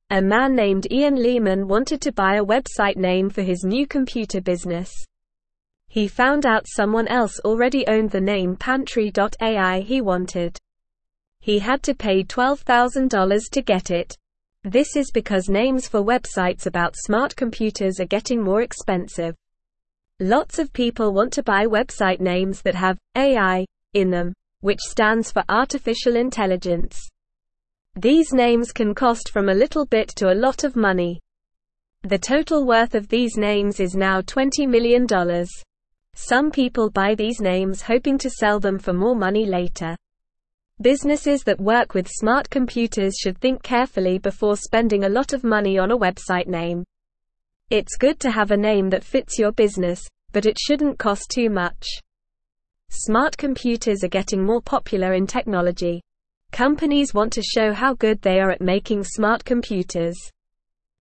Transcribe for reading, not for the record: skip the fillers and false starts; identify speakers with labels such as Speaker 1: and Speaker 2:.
Speaker 1: A man named Ian Lehman wanted to buy a website name for his new computer business. He found out someone else already owned the name Pantry.ai he wanted. He had to pay $12,000 to get it. This is because names for websites about smart computers are getting more expensive. Lots of people want to buy website names that have AI in them, which stands for artificial intelligence. These names can cost from a little bit to a lot of money. The total worth of these names is now $20 million. Some people buy these names hoping to sell them for more money later. Businesses that work with smart computers should think carefully before spending a lot of money on a website name. It's good to have a name that fits your business, but it shouldn't cost too much. Smart computers are getting more popular in technology. Companies want to show how good they are at making smart computers.